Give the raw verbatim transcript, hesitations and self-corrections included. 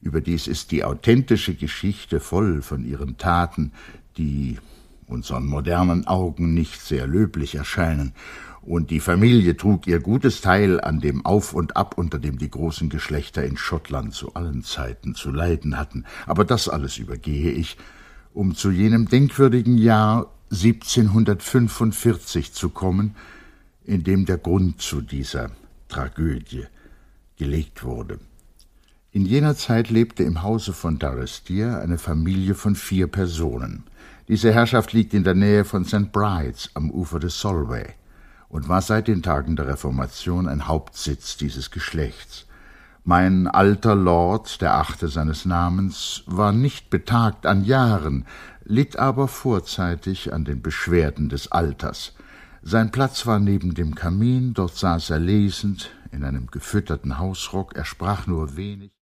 Überdies ist die authentische Geschichte voll von ihren Taten, die unseren modernen Augen nicht sehr löblich erscheinen, und die Familie trug ihr gutes Teil an dem Auf und Ab, unter dem die großen Geschlechter in Schottland zu allen Zeiten zu leiden hatten. Aber das alles übergehe ich, um zu jenem denkwürdigen Jahr siebzehnhundertfünfundvierzig zu kommen, in dem der Grund zu dieser Tragödie gelegt wurde. In jener Zeit lebte im Hause von Durrisdeer eine Familie von vier Personen. Diese Herrschaft liegt in der Nähe von Sankt Brides am Ufer des Solway und war seit den Tagen der Reformation ein Hauptsitz dieses Geschlechts. Mein alter Lord, der achte seines Namens, war nicht betagt an Jahren, litt aber vorzeitig an den Beschwerden des Alters. Sein Platz war neben dem Kamin, dort saß er lesend, in einem gefütterten Hausrock, er sprach nur wenig.